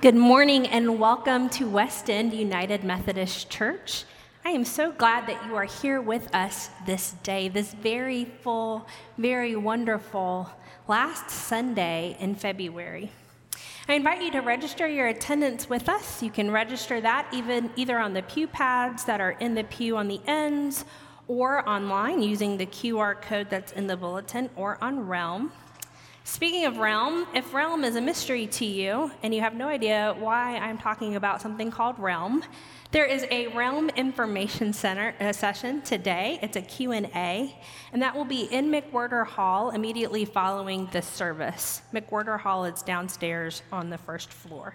Good morning and welcome to West End United Methodist Church. I am so glad that you are here with us this day, this very full, very wonderful last Sunday in February. I invite you to register your attendance with us. You can register that either on the pew pads that are in the pew on the ends or online using the QR code that's in the bulletin or on Realm. Speaking of Realm, if Realm is a mystery to you and you have no idea why I'm talking about something called Realm, there is a Realm Information Center session today. It's a Q&A, and that will be in McWhirter Hall immediately following this service. McWhirter Hall is downstairs on the first floor.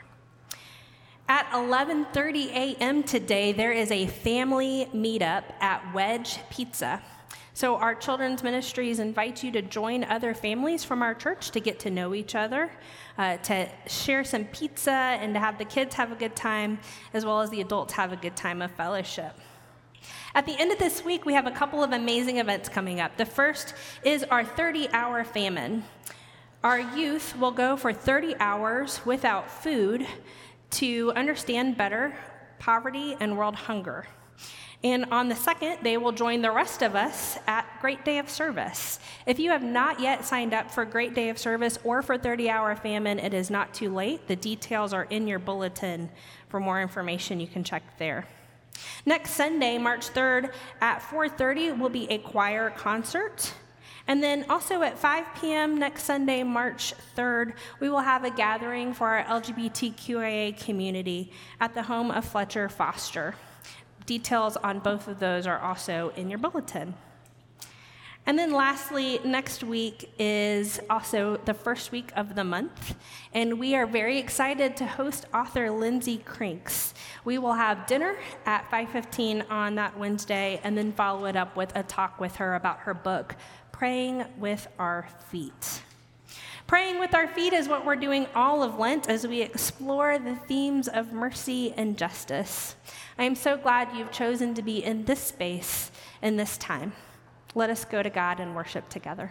At 11:30 a.m. today, there is a family meetup at Wedge Pizza. So our children's ministries invite you to join other families from our church to get to know each other, to share some pizza, and to have the kids have a good time, as well as the adults have a good time of fellowship. At the end of this week, we have a couple of amazing events coming up. The first is our 30-hour famine. Our youth will go for 30 hours without food to understand better poverty and world hunger. And on the 2nd, they will join the rest of us at Great Day of Service. If you have not yet signed up for Great Day of Service or for 30-hour famine, it is not too late. The details are in your bulletin. For more information, you can check there. Next Sunday, March 3rd at 4:30 will be a choir concert. And then also at 5 p.m. next Sunday, March 3rd, we will have a gathering for our LGBTQIA community at the home of Fletcher Foster. Details on both of those are also in your bulletin. And then lastly, next week is also the first week of the month, and we are very excited to host author Lindsay Crinks. We will have dinner at 5:15 on that Wednesday, and then follow it up with a talk with her about her book, Praying with Our Feet. Praying with Our Feet is what we're doing all of Lent as we explore the themes of mercy and justice. I am so glad you've chosen to be in this space in this time. Let us go to God and worship together.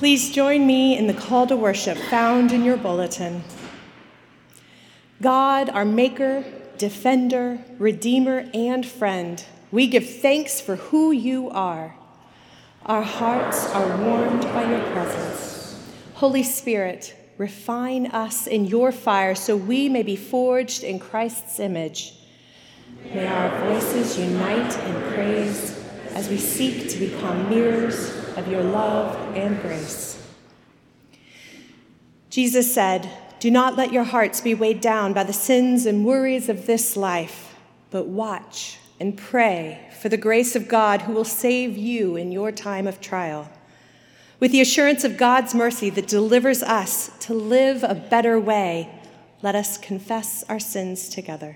Please join me in the call to worship found in your bulletin. God, our maker, defender, redeemer, and friend, we give thanks for who you are. Our hearts are warmed by your presence. Holy Spirit, refine us in your fire so we may be forged in Christ's image. May our voices unite in praise as we seek to become mirrors of your love and grace. Jesus said, "Do not let your hearts be weighed down by the sins and worries of this life, but watch and pray for the grace of God who will save you in your time of trial. With the assurance of God's mercy that delivers us to live a better way, let us confess our sins together."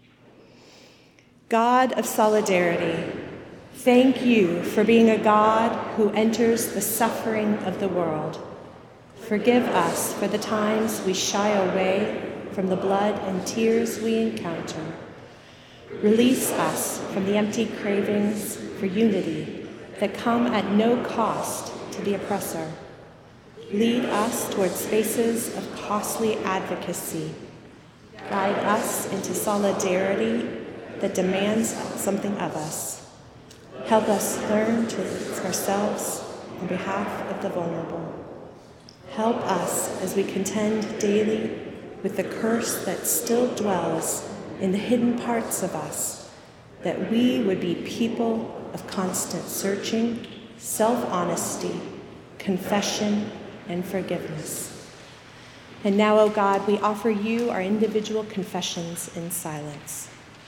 God of solidarity, thank you for being a God who enters the suffering of the world. Forgive us for the times we shy away from the blood and tears we encounter. Release us from the empty cravings for unity that come at no cost to the oppressor. Lead us toward spaces of costly advocacy. Guide us into solidarity that demands something of us. Help us learn to live ourselves on behalf of the vulnerable. Help us as we contend daily with the curse that still dwells in the hidden parts of us, that we would be people of constant searching, self-honesty, confession, and forgiveness. And now, O God, we offer you our individual confessions in silence.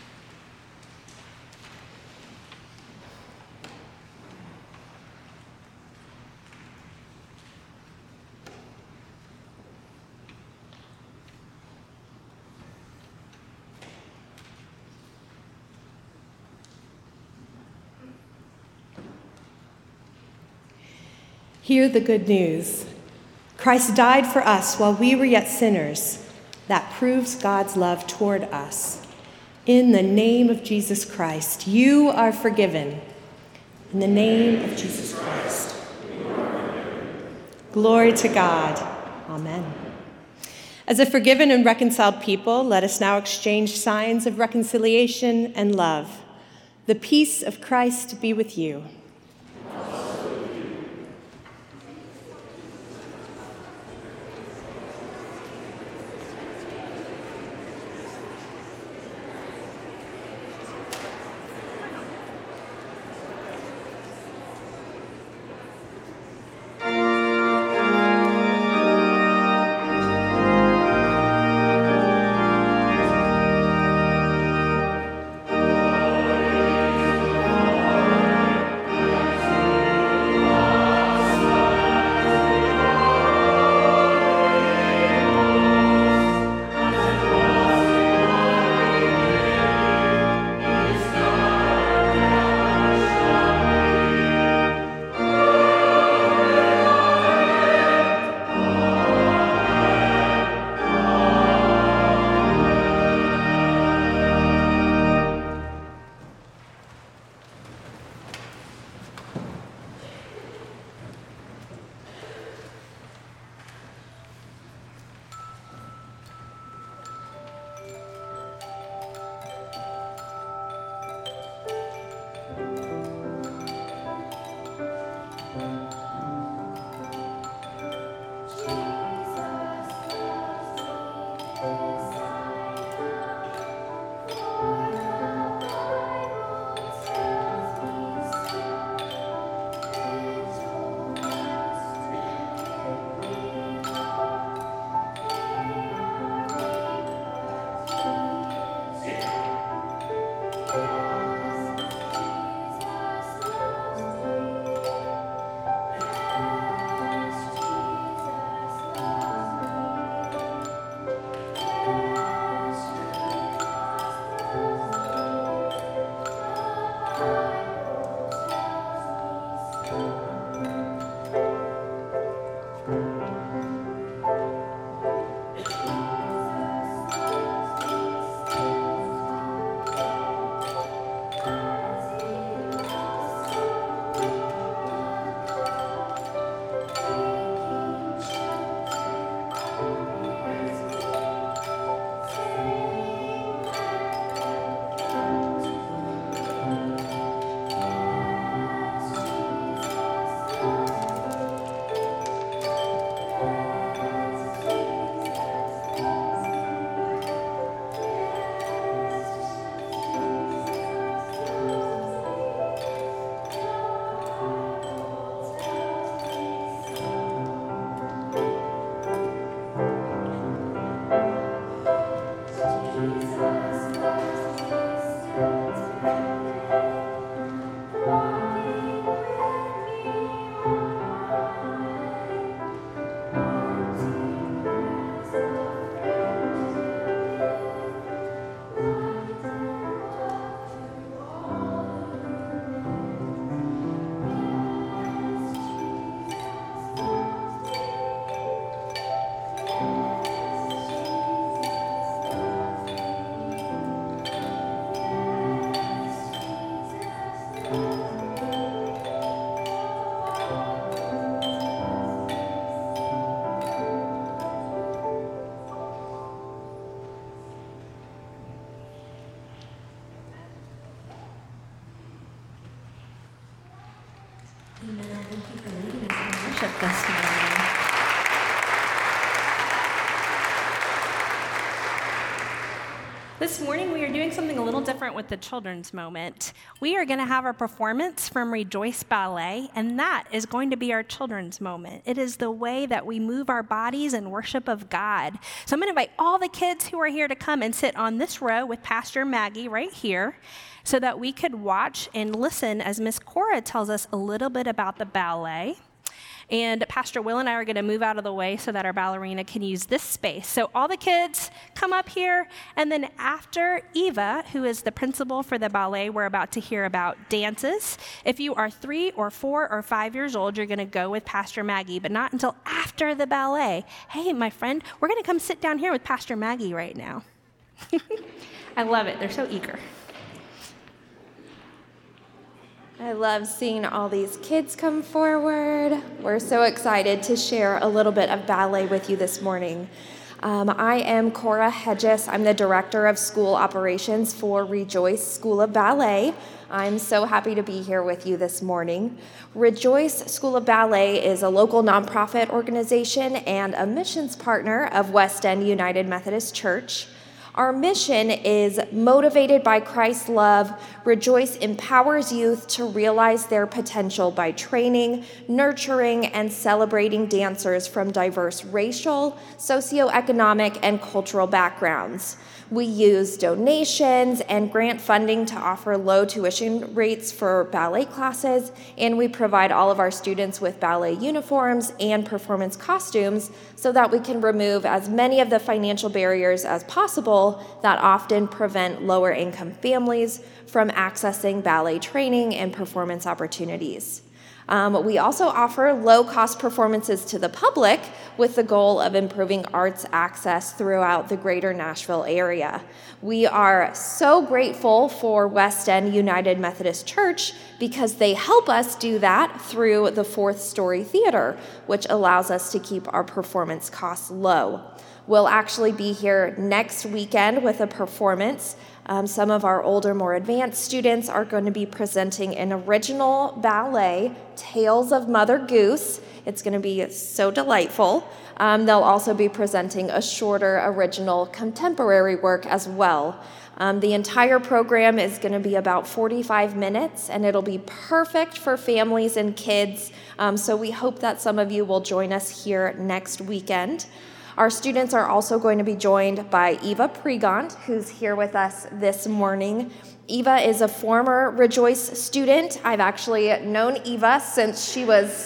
Hear the good news. Christ died for us while we were yet sinners. That proves God's love toward us. In the name of Jesus Christ, you are forgiven. In the name of Jesus Christ. Glory to God. Amen. As a forgiven and reconciled people, let us now exchange signs of reconciliation and love. The peace of Christ be with you. This morning, we are doing something a little different with the children's moment. We are going to have a performance from Rejoice Ballet, and that is going to be our children's moment. It is the way that we move our bodies in worship of God. So I'm going to invite all the kids who are here to come and sit on this row with Pastor Maggie right here so that we could watch and listen as Miss Cora tells us a little bit about the ballet. And Pastor Will and I are going to move out of the way so that our ballerina can use this space. So all the kids come up here, and then after Eva, who is the principal for the ballet, we're about to hear about dances. If you are 3 or 4 or 5 years old, you're going to go with Pastor Maggie, but not until after the ballet. Hey, my friend, we're going to come sit down here with Pastor Maggie right now. I love it. They're so eager. I love seeing all these kids come forward. We're so excited to share a little bit of ballet with you this morning. I am Cora Hedges. I'm the Director of School Operations for Rejoice School of Ballet. I'm so happy to be here with you this morning. Rejoice School of Ballet is a local nonprofit organization and a missions partner of West End United Methodist Church. Our mission is motivated by Christ's love. Rejoice empowers youth to realize their potential by training, nurturing, and celebrating dancers from diverse racial, socioeconomic, and cultural backgrounds. We use donations and grant funding to offer low tuition rates for ballet classes, and we provide all of our students with ballet uniforms and performance costumes so that we can remove as many of the financial barriers as possible that often prevent lower income families from accessing ballet training and performance opportunities. We also offer low-cost performances to the public with the goal of improving arts access throughout the greater Nashville area. We are so grateful for West End United Methodist Church because they help us do that through the Fourth Story Theater, which allows us to keep our performance costs low. We'll actually be here next weekend with a performance. Some of our older, more advanced students are going to be presenting an original ballet, Tales of Mother Goose. It's going to be so delightful. They'll also be presenting a shorter, original contemporary work as well. The entire program is going to be about 45 minutes, and it'll be perfect for families and kids. So we hope that some of you will join us here next weekend. Our students are also going to be joined by Eva Pregont, who's here with us this morning. Eva is a former Rejoice student. I've actually known Eva since she was,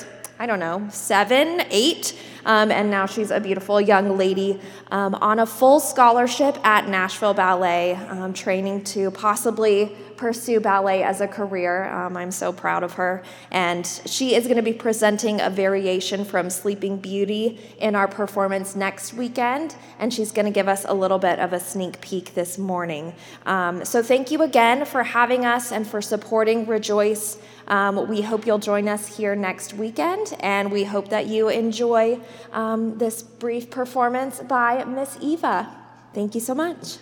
7, 8, and now she's a beautiful young lady on a full scholarship at Nashville Ballet, training to possibly pursue ballet as a career. I'm so proud of her. And she is going to be presenting a variation from Sleeping Beauty in our performance next weekend, and she's going to give us a little bit of a sneak peek this morning. So thank you again for having us and for supporting Rejoice. We hope you'll join us here next weekend, and we hope that you enjoy this brief performance by Miss Eva. Thank you so much.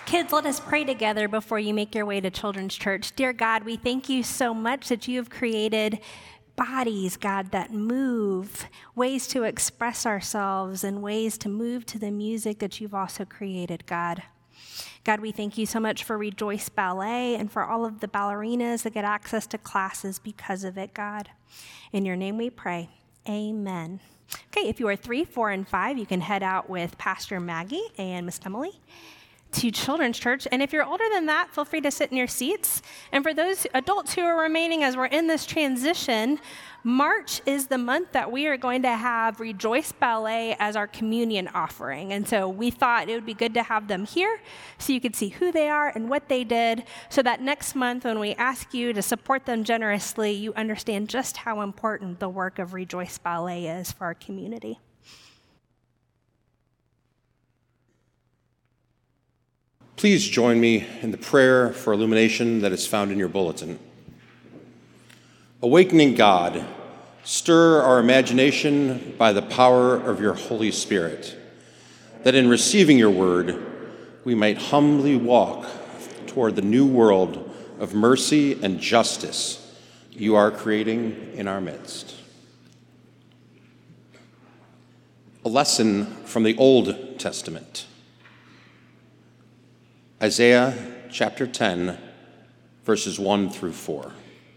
Kids, let us pray together before you make your way to Children's Church. Dear God, we thank you so much that you have created bodies, God, that move, ways to express ourselves and ways to move to the music that you've also created, God. God, we thank you so much for Rejoice Ballet and for all of the ballerinas that get access to classes because of it, God. In your name we pray. Amen. Okay, if you are 3, 4, and 5, you can head out with Pastor Maggie and Miss Emily to Children's Church. And if you're older than that, feel free to sit in your seats. And for those adults who are remaining as we're in this transition, March is the month that we are going to have Rejoice Ballet as our communion offering. And so we thought it would be good to have them here so you could see who they are and what they did, so that next month when we ask you to support them generously, you understand just how important the work of Rejoice Ballet is for our community. Please join me in the prayer for illumination that is found in your bulletin. Awakening God, stir our imagination by the power of your Holy Spirit, that in receiving your word, we might humbly walk toward the new world of mercy and justice you are creating in our midst. A lesson from the Old Testament. Isaiah chapter 10, verses 1 through 4.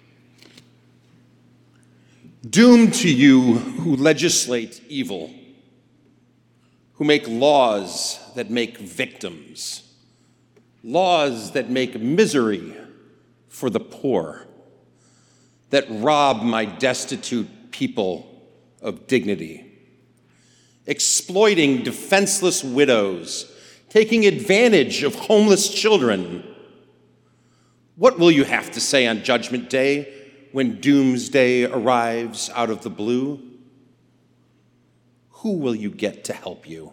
Doom to you who legislate evil, who make laws that make victims, laws that make misery for the poor, that rob my destitute people of dignity, exploiting defenseless widows, taking advantage of homeless children. What will you have to say on Judgment Day when doomsday arrives out of the blue? Who will you get to help you?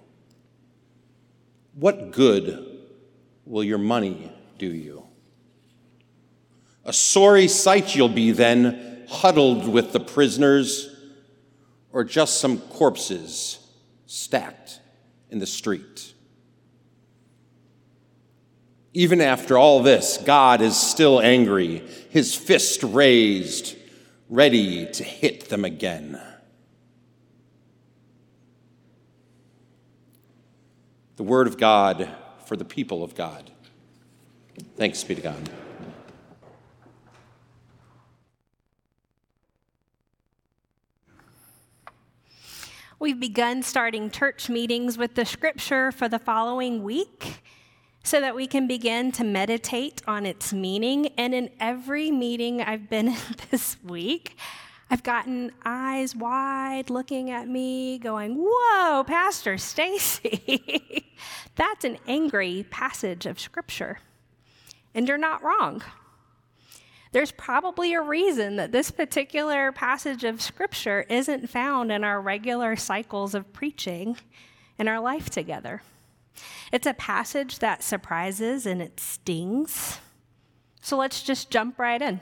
What good will your money do you? A sorry sight you'll be then, huddled with the prisoners, or just some corpses stacked in the street. Even after all this, God is still angry, his fist raised, ready to hit them again. The word of God for the people of God. Thanks be to God. We've begun starting church meetings with the scripture for the following week, so that we can begin to meditate on its meaning. And in every meeting I've been in this week, I've gotten eyes wide looking at me going, whoa, Pastor Stacy, that's an angry passage of Scripture. And you're not wrong. There's probably a reason that this particular passage of Scripture isn't found in our regular cycles of preaching in our life together. It's a passage that surprises and it stings. So let's just jump right in.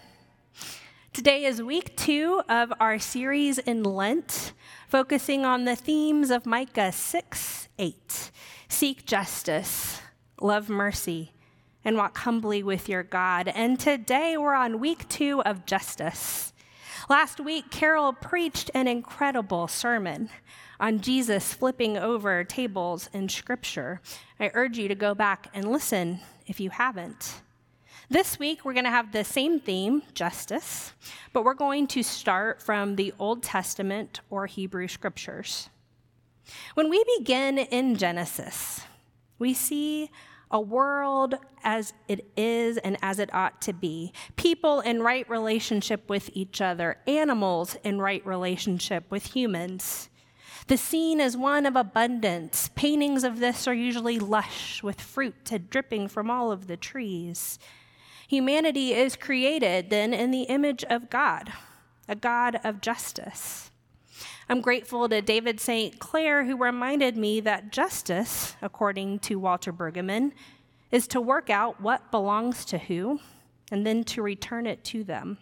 Today is week 2 of our series in Lent, focusing on the themes of Micah 6:8. Seek justice, love mercy, and walk humbly with your God. And today we're on week 2 of justice. Last week, Carol preached an incredible sermon on Jesus flipping over tables in Scripture. I urge you to go back and listen if you haven't. This week, we're going to have the same theme, justice, but we're going to start from the Old Testament or Hebrew Scriptures. When we begin in Genesis, we see a world as it is and as it ought to be. People in right relationship with each other, animals in right relationship with humans. The scene is one of abundance. Paintings of this are usually lush, with fruit dripping from all of the trees. Humanity is created then in the image of God, a God of justice. I'm grateful to David St. Clair, who reminded me that justice, according to Walter Brueggemann, is to work out what belongs to who, and then to return it to them.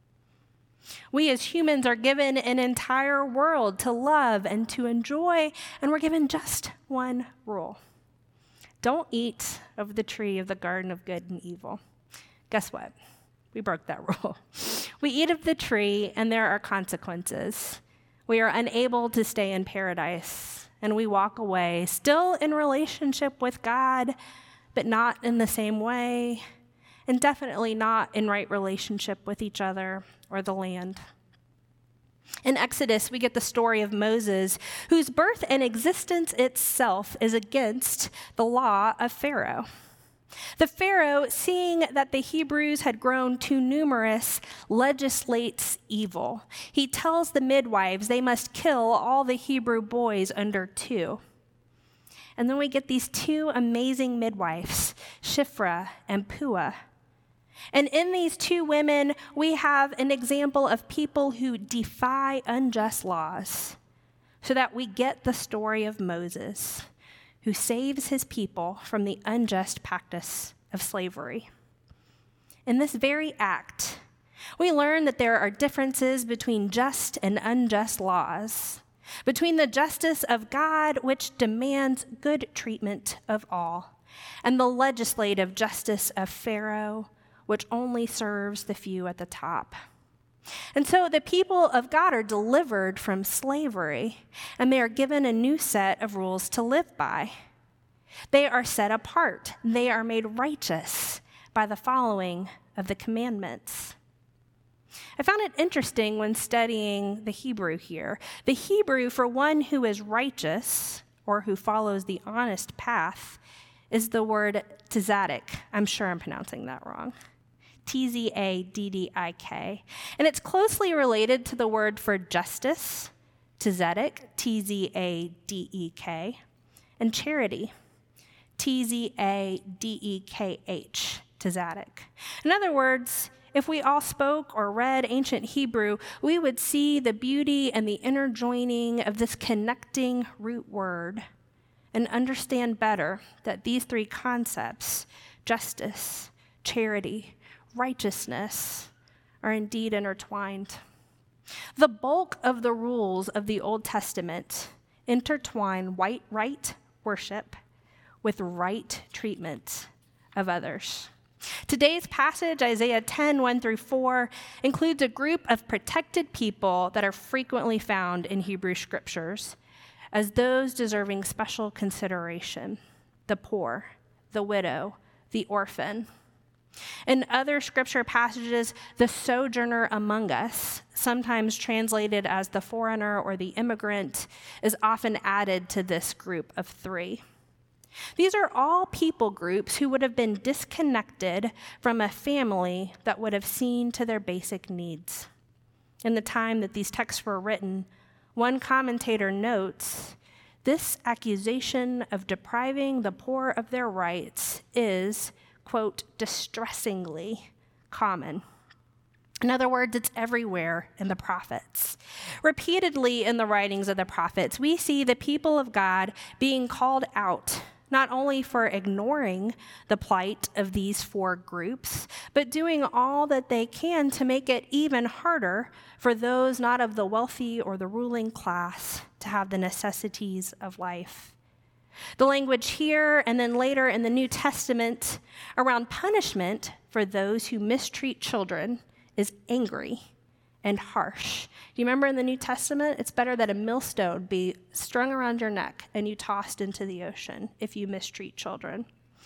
We as humans are given an entire world to love and to enjoy, and we're given just one rule. Don't eat of the tree of the garden of good and evil. Guess what? We broke that rule. We eat of the tree, and there are consequences. We are unable to stay in paradise, and we walk away, still in relationship with God, but not in the same way, and definitely not in right relationship with each other or the land. In Exodus, we get the story of Moses, whose birth and existence itself is against the law of Pharaoh. The Pharaoh, seeing that the Hebrews had grown too numerous, legislates evil. He tells the midwives they must kill all the Hebrew boys under 2. And then we get these 2 amazing midwives, Shiphrah and Puah. And in these 2 women, we have an example of people who defy unjust laws, so that we get the story of Moses, who saves his people from the unjust practice of slavery. In this very act, we learn that there are differences between just and unjust laws, between the justice of God, which demands good treatment of all, and the legislative justice of Pharaoh, which only serves the few at the top. And so the people of God are delivered from slavery, and they are given a new set of rules to live by. They are set apart. They are made righteous by the following of the commandments. I found it interesting when studying the Hebrew here. The Hebrew for one who is righteous, or who follows the honest path, is the word tzaddik. I'm sure I'm pronouncing that wrong. Tzaddik. And it's closely related to the word for justice, tzedek, Tzadek, and charity, Tzadekh, tzedek. In other words, if we all spoke or read ancient Hebrew, we would see the beauty and the interjoining of this connecting root word and understand better that these 3 concepts, justice, charity, righteousness, are indeed intertwined. The bulk of the rules of the Old Testament intertwine right worship with right treatment of others. Today's passage, Isaiah 10, 1-4, includes a group of protected people that are frequently found in Hebrew scriptures as those deserving special consideration: the poor, the widow, the orphan. In other scripture passages, the sojourner among us, sometimes translated as the foreigner or the immigrant, is often added to this group of 3. These are all people groups who would have been disconnected from a family that would have seen to their basic needs. In the time that these texts were written, one commentator notes, this accusation of depriving the poor of their rights is, quote, distressingly common. In other words, it's everywhere in the prophets. Repeatedly in the writings of the prophets, we see the people of God being called out, not only for ignoring the plight of these 4 groups, but doing all that they can to make it even harder for those not of the wealthy or the ruling class to have the necessities of life. The language here and then later in the New Testament around punishment for those who mistreat children is angry and harsh. Do you remember in the New Testament, it's better that a millstone be strung around your neck and you tossed into the ocean if you mistreat children.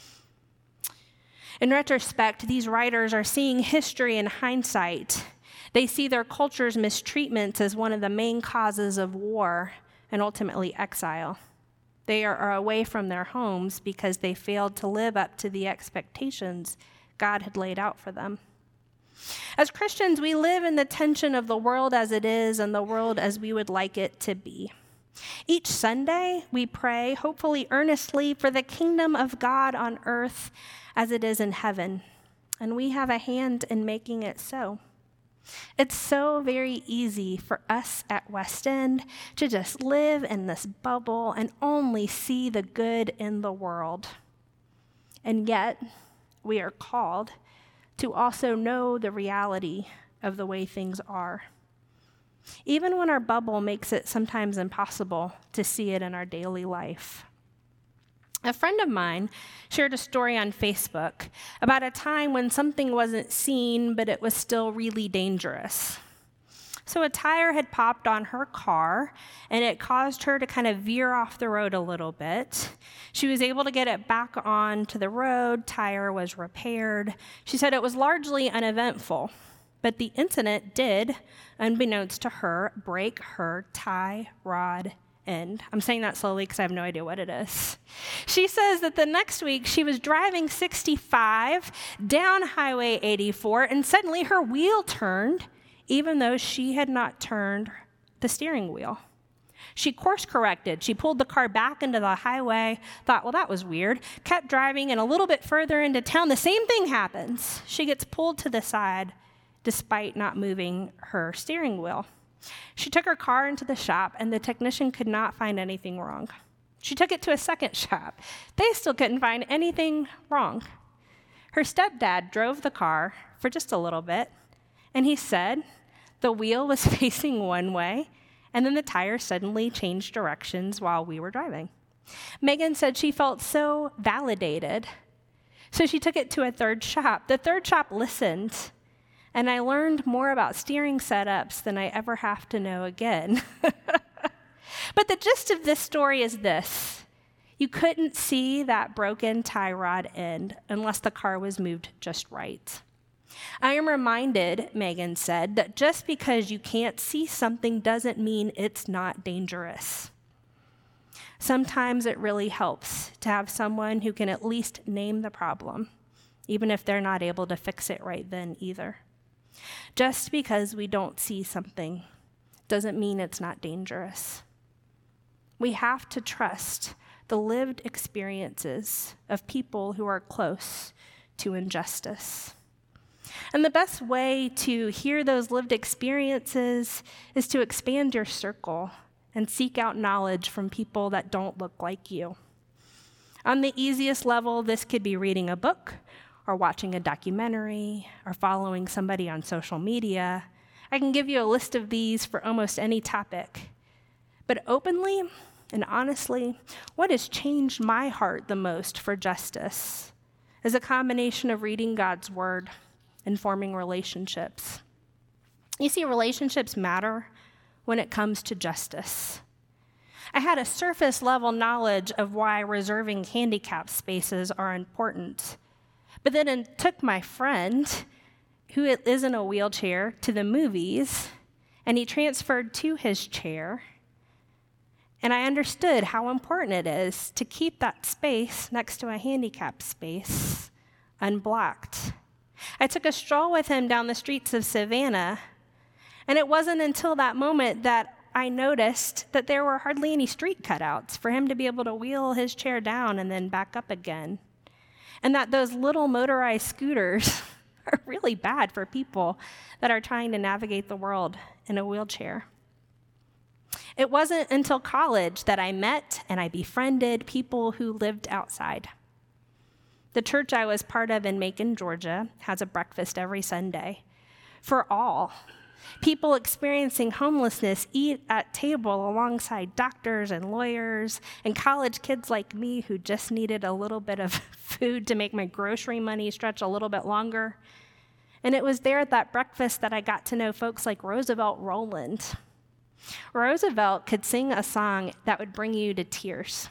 In retrospect, these writers are seeing history in hindsight. They see their culture's mistreatment as one of the main causes of war and ultimately exile. They are away from their homes because they failed to live up to the expectations God had laid out for them. As Christians, we live in the tension of the world as it is and the world as we would like it to be. Each Sunday, we pray, hopefully earnestly, for the kingdom of God on earth as it is in heaven, and we have a hand in making it so. It's so very easy for us at West End to just live in this bubble and only see the good in the world. And yet, we are called to also know the reality of the way things are, even when our bubble makes it sometimes impossible to see it in our daily life. A friend of mine shared a story on Facebook about a time when something wasn't seen, but it was still really dangerous. So a tire had popped on her car, and it caused her to kind of veer off the road a little bit. She was able to get it back onto the road. Tire was repaired. She said it was largely uneventful, but the incident did, unbeknownst to her, break her tie rod end. I'm saying that slowly because I have no idea what it is. She says that the next week she was driving 65 down Highway 84, and suddenly her wheel turned, even though she had not turned the steering wheel. She course corrected. She pulled the car back into the highway, thought, well, that was weird, kept driving, and a little bit further into town, the same thing happens. She gets pulled to the side despite not moving her steering wheel. She took her car into the shop, and the technician could not find anything wrong. She took it to a second shop. They still couldn't find anything wrong. Her stepdad drove the car for just a little bit, and he said the wheel was facing one way, and then the tire suddenly changed directions while we were driving. Megan said she felt so validated, so she took it to a third shop. The third shop listened, and I learned more about steering setups than I ever have to know again. But the gist of this story is this: you couldn't see that broken tie rod end unless the car was moved just right. I am reminded, Megan said, that just because you can't see something doesn't mean it's not dangerous. Sometimes it really helps to have someone who can at least name the problem, even if they're not able to fix it right then either. Just because we don't see something doesn't mean it's not dangerous. We have to trust the lived experiences of people who are close to injustice. And the best way to hear those lived experiences is to expand your circle and seek out knowledge from people that don't look like you. On the easiest level, this could be reading a book, or watching a documentary, or following somebody on social media. I can give you a list of these for almost any topic. But openly and honestly, what has changed my heart the most for justice is a combination of reading God's word and forming relationships. You see, relationships matter when it comes to justice. I had a surface level knowledge of why reserving handicap spaces are important. But then it took my friend, who is in a wheelchair, to the movies, and he transferred to his chair. And I understood how important it is to keep that space next to a handicap space unblocked. I took a stroll with him down the streets of Savannah, and it wasn't until that moment that I noticed that there were hardly any street cutouts for him to be able to wheel his chair down and then back up again. And that those little motorized scooters are really bad for people that are trying to navigate the world in a wheelchair. It wasn't until college that I met and I befriended people who lived outside. The church I was part of in Macon, Georgia, has a breakfast every Sunday for all. People experiencing homelessness eat at table alongside doctors and lawyers and college kids like me who just needed a little bit of food to make my grocery money stretch a little bit longer. And it was there at that breakfast that I got to know folks like Roosevelt Roland. Roosevelt could sing a song that would bring you to tears.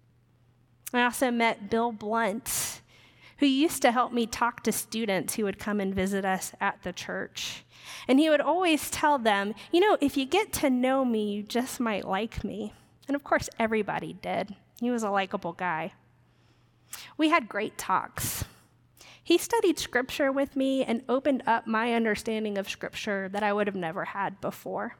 I also met Bill Blunt, who used to help me talk to students who would come and visit us at the church. And he would always tell them, if you get to know me, you just might like me. And of course, everybody did. He was a likable guy. We had great talks. He studied Scripture with me and opened up my understanding of Scripture that I would have never had before.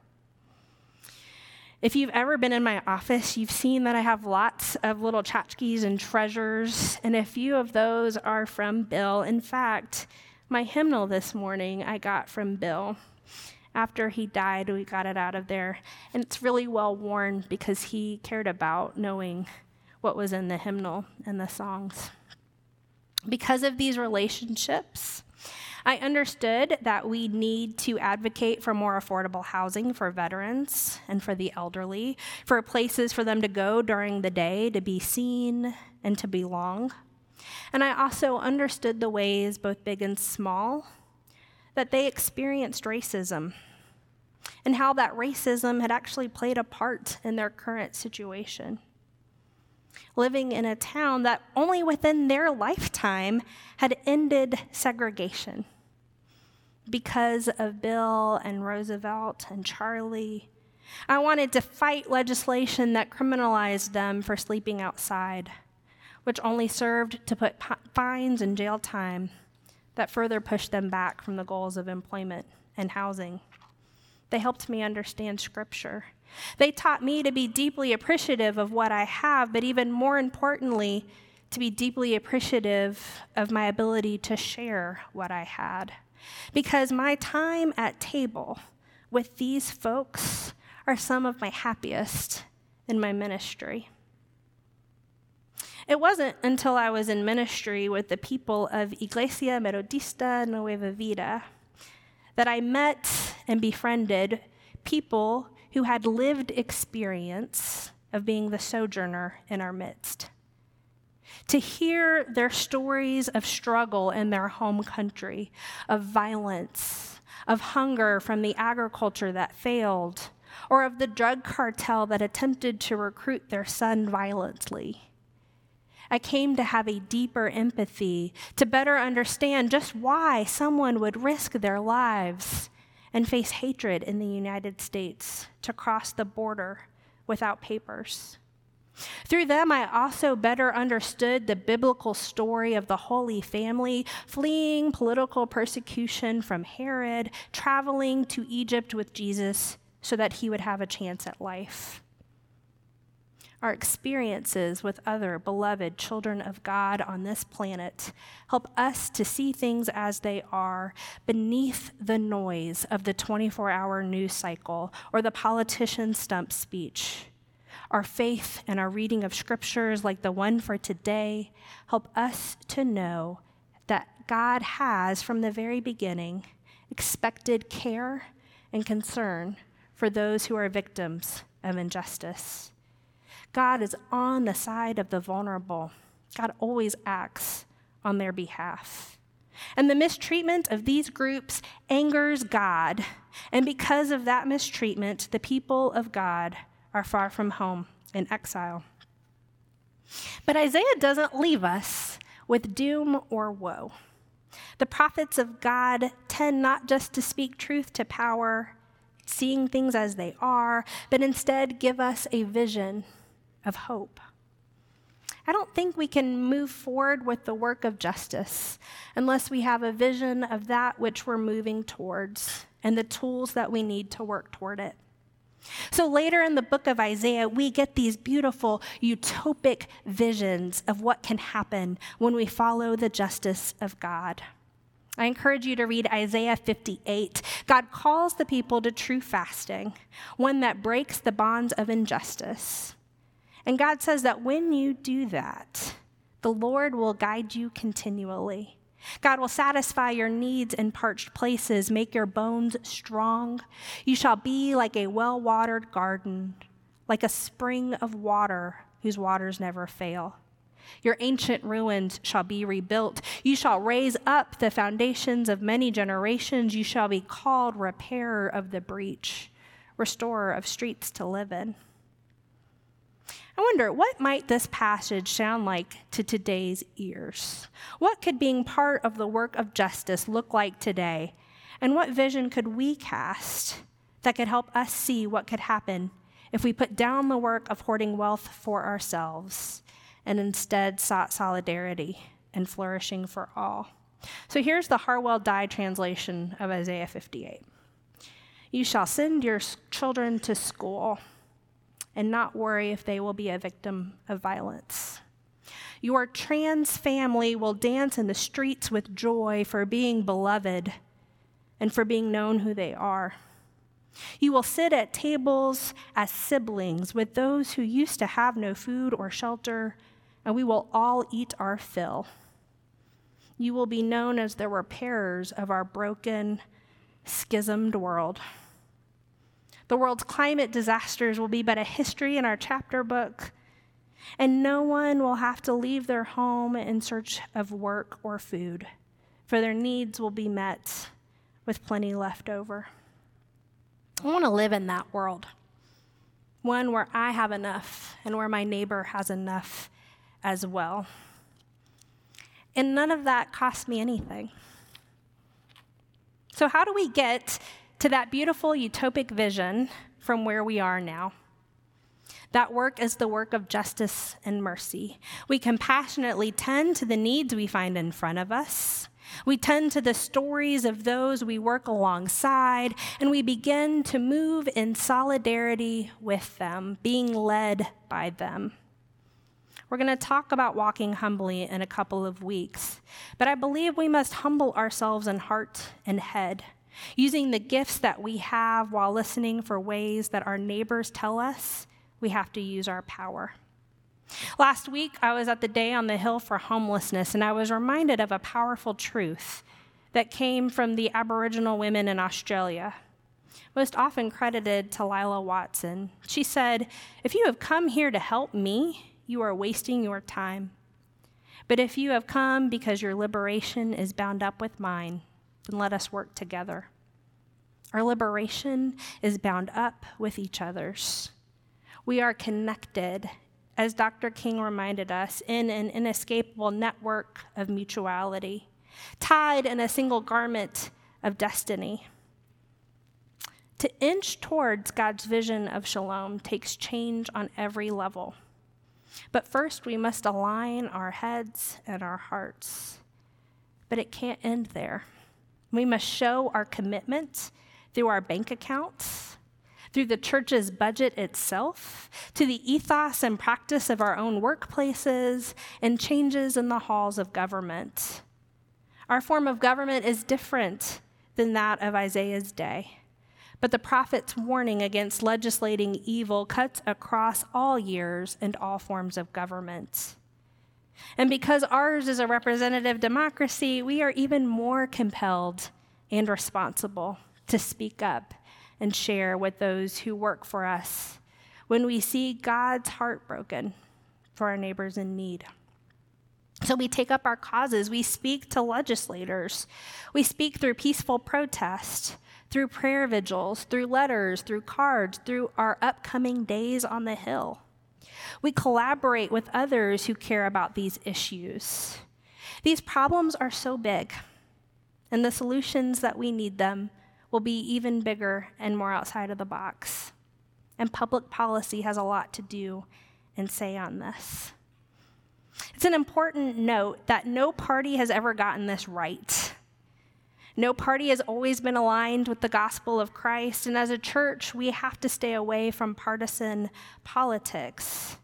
If you've ever been in my office, you've seen that I have lots of little tchotchkes and treasures, and a few of those are from Bill. In fact, my hymnal this morning I got from Bill. After he died, we got it out of there, and it's really well worn because he cared about knowing what was in the hymnal and the songs. Because of these relationships, I understood that we need to advocate for more affordable housing for veterans and for the elderly, for places for them to go during the day to be seen and to belong. And I also understood the ways, both big and small, that they experienced racism and how that racism had actually played a part in their current situation. Living in a town that only within their lifetime had ended segregation because of Bill and Roosevelt and Charlie. I wanted to fight legislation that criminalized them for sleeping outside, which only served to put fines and jail time that further pushed them back from the goals of employment and housing. They helped me understand Scripture. They taught me to be deeply appreciative of what I have, but even more importantly, to be deeply appreciative of my ability to share what I had. Because my time at table with these folks are some of my happiest in my ministry. It wasn't until I was in ministry with the people of Iglesia Metodista Nueva Vida that I met and befriended people who had lived experience of being the sojourner in our midst. To hear their stories of struggle in their home country, of violence, of hunger from the agriculture that failed, or of the drug cartel that attempted to recruit their son violently. I came to have a deeper empathy, to better understand just why someone would risk their lives and face hatred in the United States to cross the border without papers. Through them, I also better understood the biblical story of the Holy Family fleeing political persecution from Herod, traveling to Egypt with Jesus so that he would have a chance at life. Our experiences with other beloved children of God on this planet help us to see things as they are beneath the noise of the 24-hour news cycle or the politician's stump speech. Our faith and our reading of scriptures like the one for today help us to know that God has, from the very beginning, expected care and concern for those who are victims of injustice. God is on the side of the vulnerable. God always acts on their behalf. And the mistreatment of these groups angers God. And because of that mistreatment, the people of God are far from home in exile. But Isaiah doesn't leave us with doom or woe. The prophets of God tend not just to speak truth to power, seeing things as they are, but instead give us a vision of hope. I don't think we can move forward with the work of justice unless we have a vision of that which we're moving towards and the tools that we need to work toward it. So later in the book of Isaiah, we get these beautiful utopic visions of what can happen when we follow the justice of God. I encourage you to read Isaiah 58. God calls the people to true fasting, one that breaks the bonds of injustice. And God says that when you do that, the Lord will guide you continually. God will satisfy your needs in parched places, make your bones strong. You shall be like a well-watered garden, like a spring of water whose waters never fail. Your ancient ruins shall be rebuilt. You shall raise up the foundations of many generations. You shall be called repairer of the breach, restorer of streets to live in. I wonder, what might this passage sound like to today's ears? What could being part of the work of justice look like today? And what vision could we cast that could help us see what could happen if we put down the work of hoarding wealth for ourselves and instead sought solidarity and flourishing for all? So here's the Harwell Dye translation of Isaiah 58. You shall send your children to school and not worry if they will be a victim of violence. Your trans family will dance in the streets with joy for being beloved and for being known who they are. You will sit at tables as siblings with those who used to have no food or shelter, and we will all eat our fill. You will be known as the repairers of our broken, schismed world. The world's climate disasters will be but a history in our chapter book, and no one will have to leave their home in search of work or food, for their needs will be met with plenty left over. I want to live in that world, one where I have enough and where my neighbor has enough as well. And none of that costs me anything. So how do we get to that beautiful utopic vision from where we are now? That work is the work of justice and mercy. We compassionately tend to the needs we find in front of us. We tend to the stories of those we work alongside, and we begin to move in solidarity with them, being led by them. We're going to talk about walking humbly in a couple of weeks, but I believe we must humble ourselves in heart and head, using the gifts that we have while listening for ways that our neighbors tell us we have to use our power. Last week, I was at the Day on the Hill for Homelessness, and I was reminded of a powerful truth that came from the Aboriginal women in Australia, most often credited to Lila Watson. She said, "If you have come here to help me, you are wasting your time. But if you have come because your liberation is bound up with mine, then let us work together." Our liberation is bound up with each other's. We are connected, as Dr. King reminded us, in an inescapable network of mutuality, tied in a single garment of destiny. To inch towards God's vision of shalom takes change on every level. But first, we must align our heads and our hearts. But it can't end there. We must show our commitment through our bank accounts, through the church's budget itself, to the ethos and practice of our own workplaces, and changes in the halls of government. Our form of government is different than that of Isaiah's day. But the prophet's warning against legislating evil cuts across all years and all forms of government. And because ours is a representative democracy, we are even more compelled and responsible to speak up and share with those who work for us when we see God's heart broken for our neighbors in need. So we take up our causes. We speak to legislators. We speak through peaceful protest, through prayer vigils, through letters, through cards, through our upcoming days on the Hill. We collaborate with others who care about these issues. These problems are so big, and the solutions that we need them will be even bigger and more outside of the box. And public policy has a lot to do and say on this. It's an important note that no party has ever gotten this right. No party has always been aligned with the gospel of Christ, and as a church, we have to stay away from partisan politics.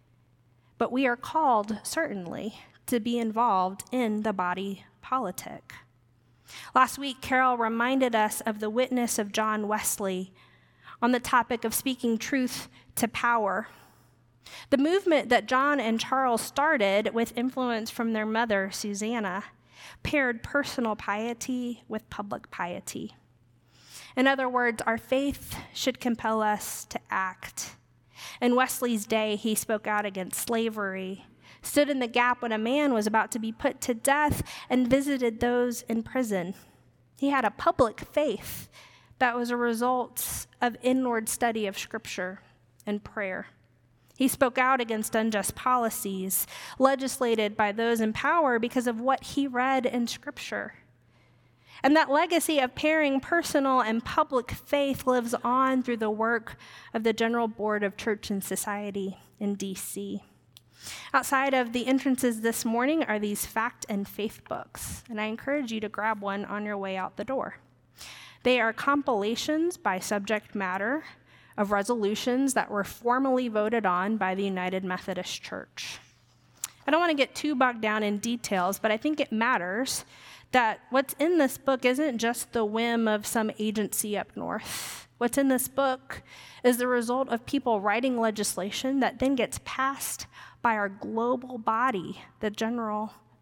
But we are called, certainly, to be involved in the body politic. Last week, Carol reminded us of the witness of John Wesley on the topic of speaking truth to power. The movement that John and Charles started with influence from their mother, Susanna, paired personal piety with public piety. In other words, our faith should compel us to act. In Wesley's day, he spoke out against slavery, stood in the gap when a man was about to be put to death, and visited those in prison. He had a public faith that was a result of inward study of Scripture and prayer. He spoke out against unjust policies legislated by those in power because of what he read in Scripture. And that legacy of pairing personal and public faith lives on through the work of the General Board of Church and Society in D.C. Outside of the entrances this morning are these fact and faith books, and I encourage you to grab one on your way out the door. They are compilations by subject matter of resolutions that were formally voted on by the United Methodist Church. I don't want to get too bogged down in details, but I think it matters that what's in this book isn't just the whim of some agency up north. What's in this book is the result of people writing legislation that then gets passed by our global body, the General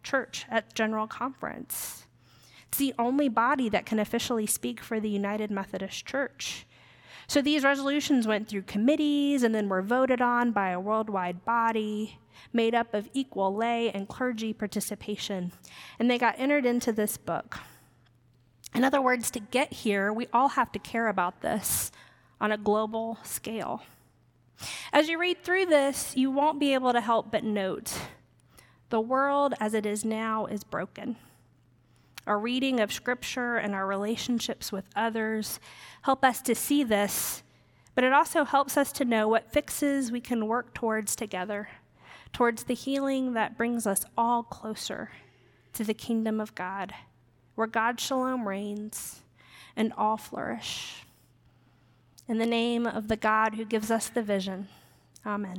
church at General Conference. It's the only body that can officially speak for the United Methodist Church. So these resolutions went through committees and then were voted on by a worldwide body made up of equal lay and clergy participation, and they got entered into this book. In other words, to get here, we all have to care about this on a global scale. As you read through this, you won't be able to help but note the world as it is now is broken. Our reading of Scripture and our relationships with others help us to see this, but it also helps us to know what fixes we can work towards together, towards the healing that brings us all closer to the kingdom of God, where God's shalom reigns and all flourish. In the name of the God who gives us the vision, amen.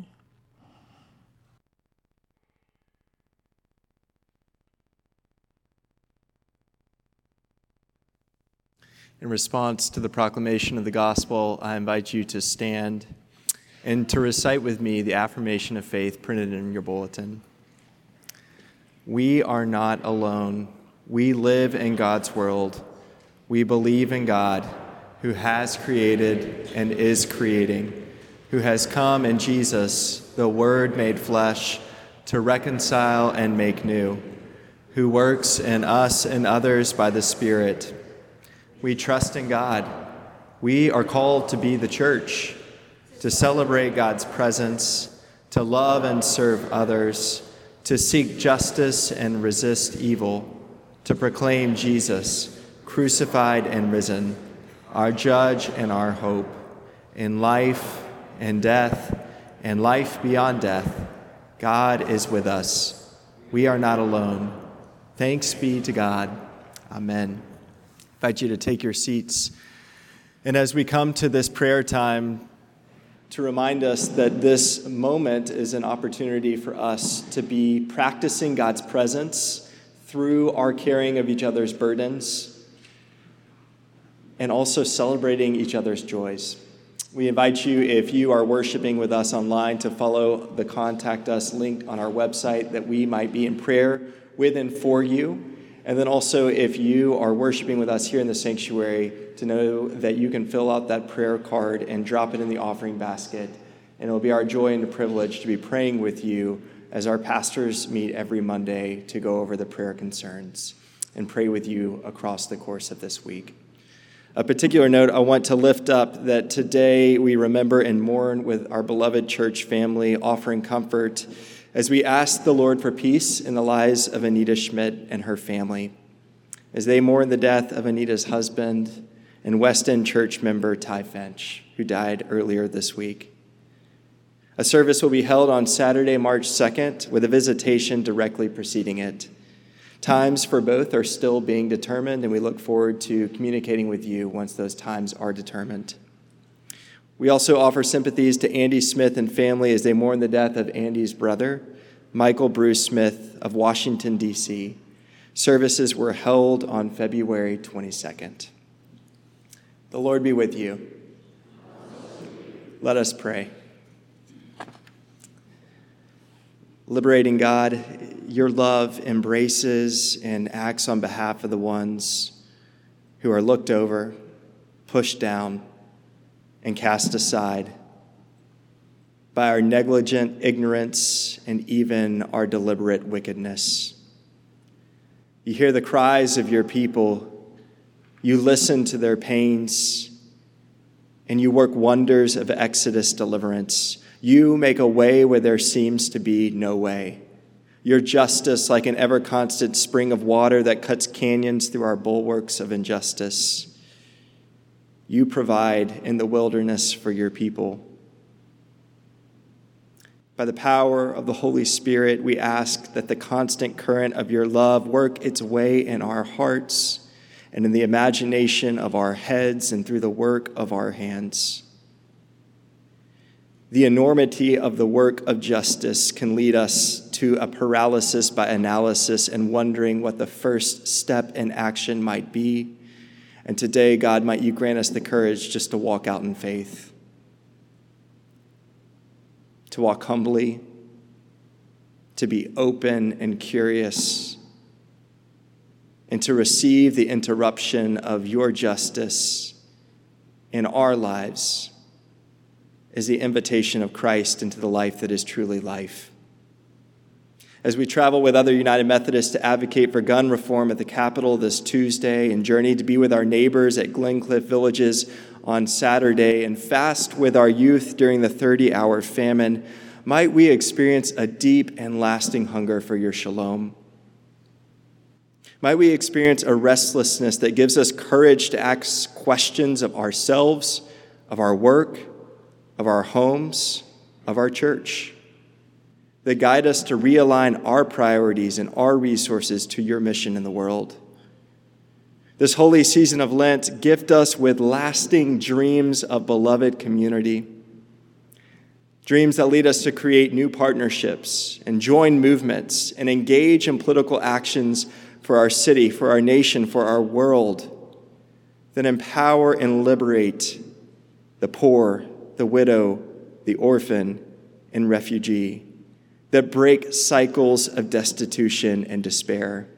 In response to the proclamation of the gospel, I invite you to stand and to recite with me the affirmation of faith printed in your bulletin. We are not alone. We live in God's world. We believe in God, who has created and is creating, who has come in Jesus, the Word made flesh, to reconcile and make new, who works in us and others by the Spirit. We trust in God. We are called to be the church, to celebrate God's presence, to love and serve others, to seek justice and resist evil, to proclaim Jesus, crucified and risen, our judge and our hope, in life and death and life beyond death. God is with us. We are not alone. Thanks be to God. Amen. I invite you to take your seats. And as we come to this prayer time, to remind us that this moment is an opportunity for us to be practicing God's presence through our carrying of each other's burdens and also celebrating each other's joys. We invite you, if you are worshiping with us online, to follow the Contact Us link on our website that we might be in prayer with and for you. And then also, if you are worshiping with us here in the sanctuary, to know that you can fill out that prayer card and drop it in the offering basket. And it will be our joy and a privilege to be praying with you as our pastors meet every Monday to go over the prayer concerns and pray with you across the course of this week. A particular note I want to lift up that today we remember and mourn with our beloved church family, offering comfort as we ask the Lord for peace in the lives of Anita Schmidt and her family, as they mourn the death of Anita's husband and West End church member Ty Finch, who died earlier this week. A service will be held on Saturday, March 2nd, with a visitation directly preceding it. Times for both are still being determined, and we look forward to communicating with you once those times are determined. We also offer sympathies to Andy Smith and family as they mourn the death of Andy's brother, Michael Bruce Smith of Washington, D.C. Services were held on February 22nd. The Lord be with you. Let us pray. Liberating God, your love embraces and acts on behalf of the ones who are looked over, pushed down, and cast aside by our negligent ignorance and even our deliberate wickedness. You hear the cries of your people, you listen to their pains, and you work wonders of Exodus deliverance. You make a way where there seems to be no way. Your justice, like an ever-constant spring of water that cuts canyons through our bulwarks of injustice. You provide in the wilderness for your people. By the power of the Holy Spirit, we ask that the constant current of your love work its way in our hearts and in the imagination of our heads and through the work of our hands. The enormity of the work of justice can lead us to a paralysis by analysis and wondering what the first step in action might be. And today, God, might you grant us the courage just to walk out in faith, to walk humbly, to be open and curious, and to receive the interruption of your justice in our lives is the invitation of Christ into the life that is truly life. As we travel with other United Methodists to advocate for gun reform at the Capitol this Tuesday and journey to be with our neighbors at Glencliff Villages on Saturday and fast with our youth during the 30-hour famine, might we experience a deep and lasting hunger for your shalom. Might we experience a restlessness that gives us courage to ask questions of ourselves, of our work, of our homes, of our church, that guide us to realign our priorities and our resources to your mission in the world. This holy season of Lent, gift us with lasting dreams of beloved community, dreams that lead us to create new partnerships and join movements and engage in political actions for our city, for our nation, for our world, that empower and liberate the poor, the widow, the orphan, and refugee, that break cycles of destitution and despair.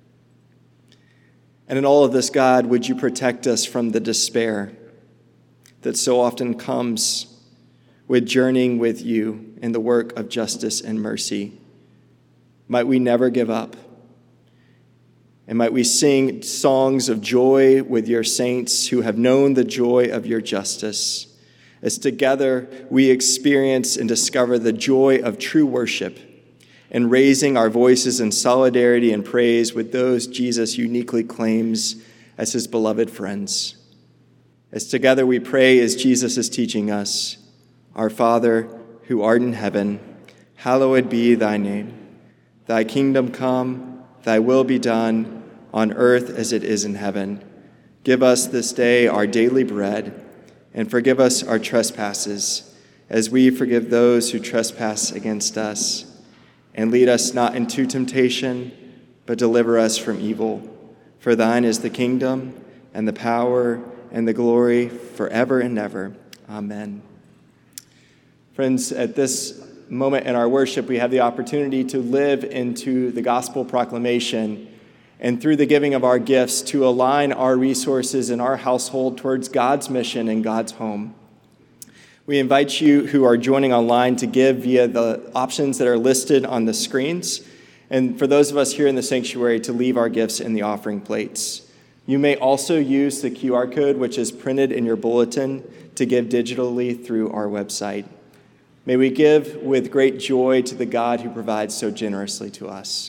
And in all of this, God, would you protect us from the despair that so often comes with journeying with you in the work of justice and mercy. Might we never give up. And might we sing songs of joy with your saints who have known the joy of your justice, as together we experience and discover the joy of true worship and raising our voices in solidarity and praise with those Jesus uniquely claims as his beloved friends. As together we pray as Jesus is teaching us, Our Father, who art in heaven, hallowed be thy name. Thy kingdom come, thy will be done, on earth as it is in heaven. Give us this day our daily bread, and forgive us our trespasses, as we forgive those who trespass against us. And lead us not into temptation, but deliver us from evil. For thine is the kingdom, and the power, and the glory, forever and ever. Amen. Friends, at this moment in our worship, we have the opportunity to live into the gospel proclamation, and through the giving of our gifts, to align our resources in our household towards God's mission and God's home. We invite you who are joining online to give via the options that are listed on the screens, and for those of us here in the sanctuary to leave our gifts in the offering plates. You may also use the QR code, which is printed in your bulletin, to give digitally through our website. May we give with great joy to the God who provides so generously to us.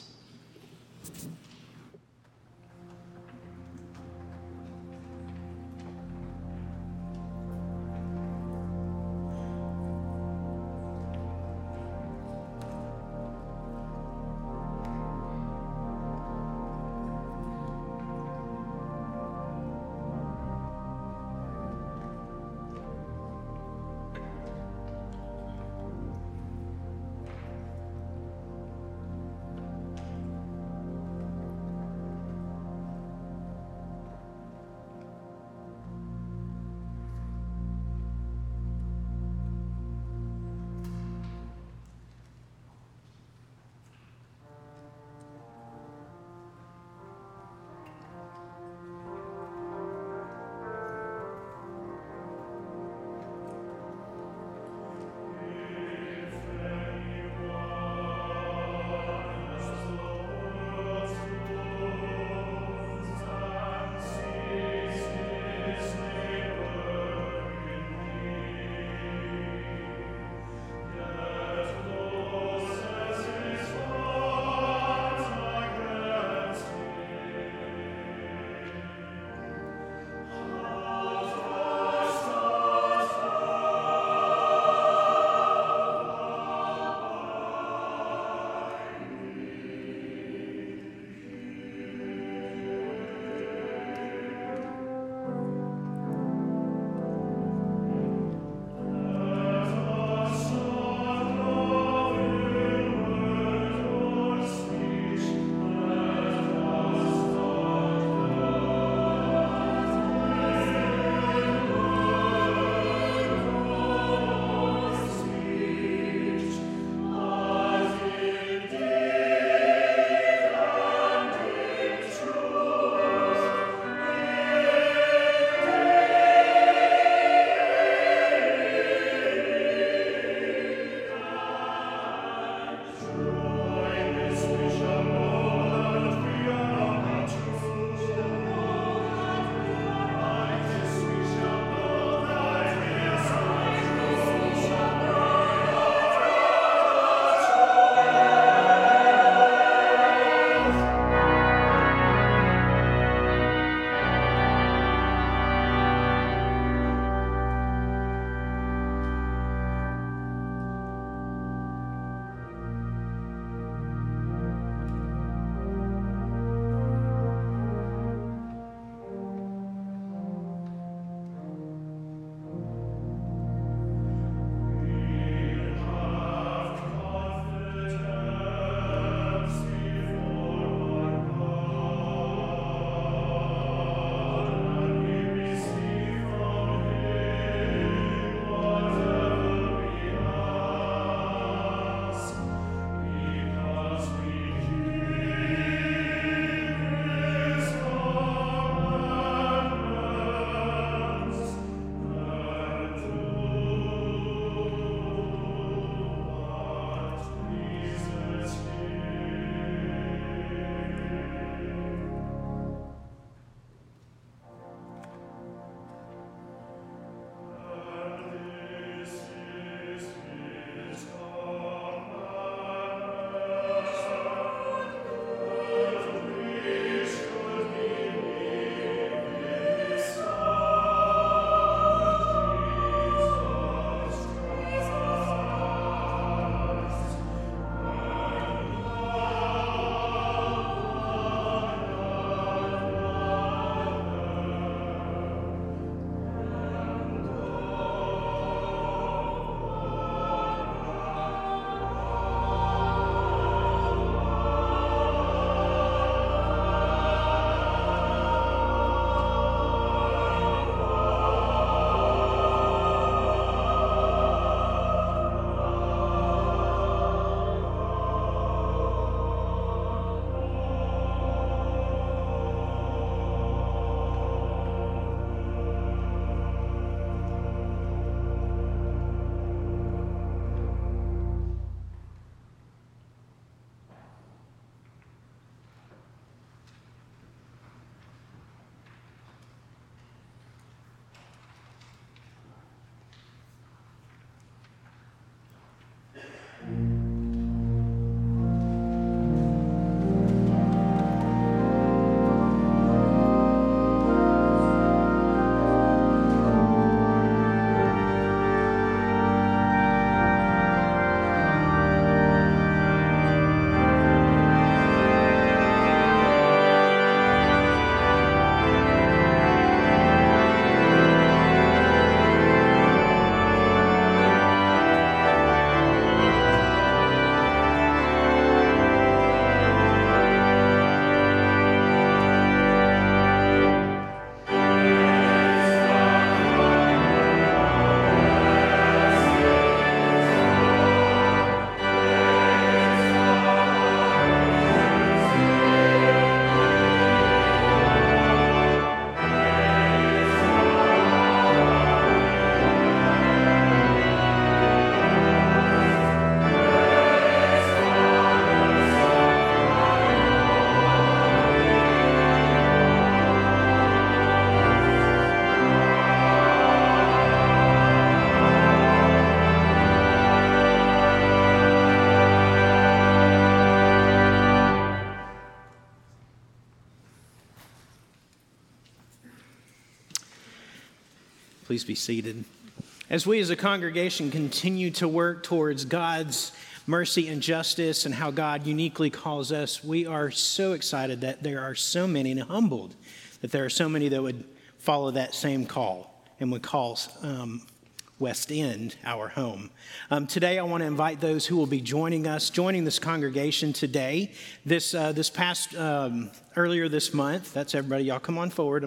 Please be seated. As we as a congregation continue to work towards God's mercy and justice and how God uniquely calls us, we are so excited that there are so many, and humbled that there are so many that would follow that same call and would call West End our home. Today I want to invite those who will be joining this congregation today. This past earlier this month, that's everybody, y'all come on forward.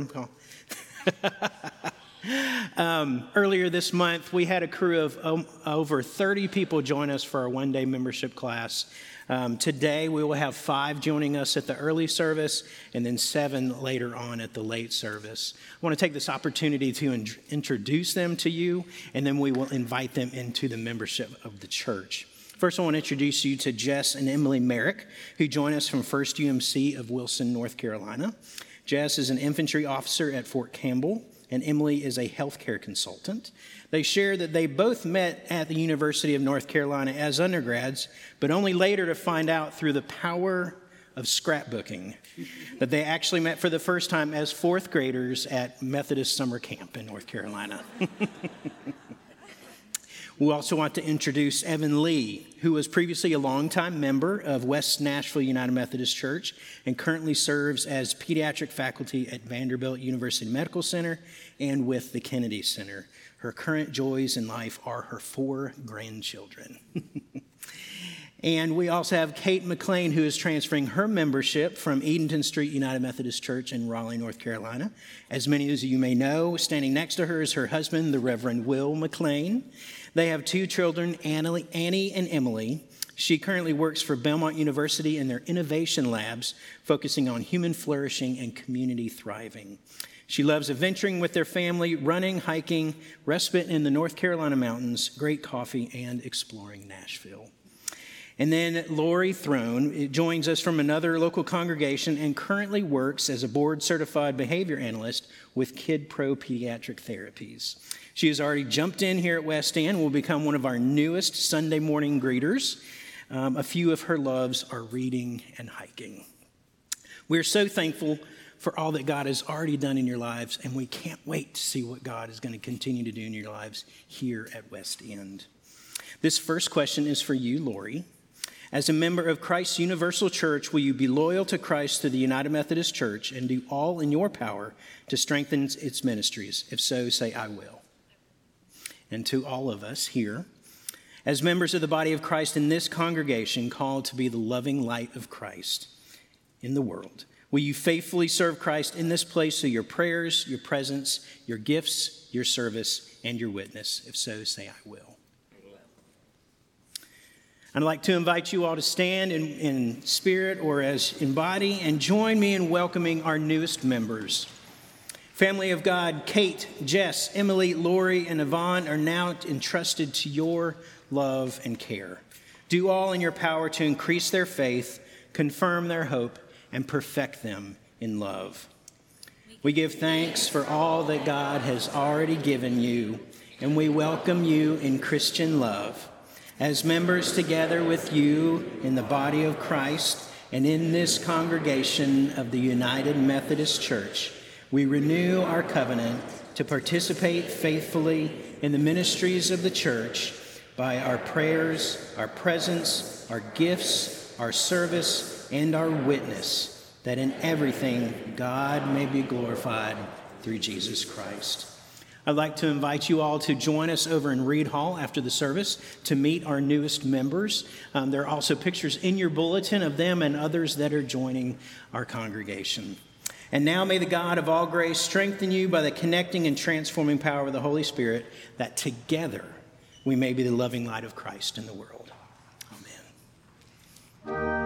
Earlier this month, we had a crew of over 30 people join us for our one-day membership class. Today, we will have 5 joining us at the early service and then 7 later on at the late service. I want to take this opportunity to introduce them to you, and then we will invite them into the membership of the church. First, I want to introduce you to Jess and Emily Merrick, who join us from First UMC of Wilson, North Carolina. Jess is an infantry officer at Fort Campbell, and Emily is a healthcare consultant. They share that they both met at the University of North Carolina as undergrads, but only later to find out through the power of scrapbooking that they actually met for the first time as 4th graders at Methodist Summer Camp in North Carolina. We also want to introduce Evan Lee, who was previously a longtime member of West Nashville United Methodist Church and currently serves as pediatric faculty at Vanderbilt University Medical Center and with the Kennedy Center. Her current joys in life are her 4 grandchildren. And we also have Kate McLean, who is transferring her membership from Edenton Street United Methodist Church in Raleigh, North Carolina. As many of you may know, standing next to her is her husband, the Reverend Will McLean. They have 2 children, Annie and Emily. She currently works for Belmont University in their innovation labs, focusing on human flourishing and community thriving. She loves adventuring with their family, running, hiking, respite in the North Carolina mountains, great coffee, and exploring Nashville. And then Lori Throne joins us from another local congregation and currently works as a board-certified behavior analyst with Kid Pro Pediatric Therapies. She has already jumped in here at West End and will become one of our newest Sunday morning greeters. A few of her loves are reading and hiking. We're so thankful for all that God has already done in your lives, and we can't wait to see what God is going to continue to do in your lives here at West End. This first question is for you, Lori. As a member of Christ's Universal Church, will you be loyal to Christ through the United Methodist Church and do all in your power to strengthen its ministries? If so, say, I will. And to all of us here, as members of the body of Christ in this congregation called to be the loving light of Christ in the world, will you faithfully serve Christ in this place through your prayers, your presence, your gifts, your service, and your witness? If so, say, I will. I'd like to invite you all to stand in spirit or as in body and join me in welcoming our newest members. Family of God, Kate, Jess, Emily, Lori, and Yvonne are now entrusted to your love and care. Do all in your power to increase their faith, confirm their hope, and perfect them in love. We give thanks for all that God has already given you, and we welcome you in Christian love. As members together with you in the body of Christ and in this congregation of the United Methodist Church, we renew our covenant to participate faithfully in the ministries of the church by our prayers, our presence, our gifts, our service, and our witness, that in everything God may be glorified through Jesus Christ. I'd like to invite you all to join us over in Reed Hall after the service to meet our newest members. There are also pictures in your bulletin of them and others that are joining our congregation. And now may the God of all grace strengthen you by the connecting and transforming power of the Holy Spirit, that together we may be the loving light of Christ in the world. Amen.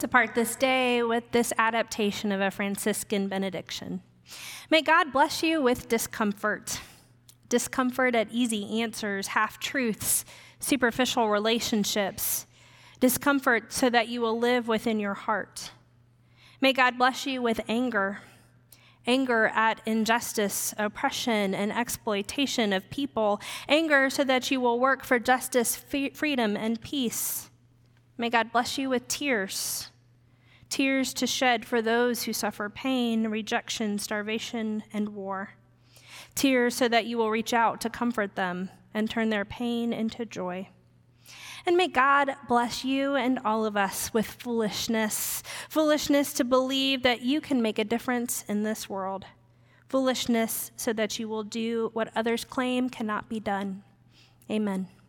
Depart this day with this adaptation of a Franciscan benediction. May God bless you with discomfort at easy answers, half-truths, superficial relationships, discomfort so that you will live within your heart. May God bless you with anger at injustice, oppression, and exploitation of people, anger so that you will work for justice, freedom, and peace. May God bless you with tears to shed for those who suffer pain, rejection, starvation, and war. Tears so that you will reach out to comfort them and turn their pain into joy. And may God bless you and all of us with foolishness to believe that you can make a difference in this world. Foolishness so that you will do what others claim cannot be done. Amen.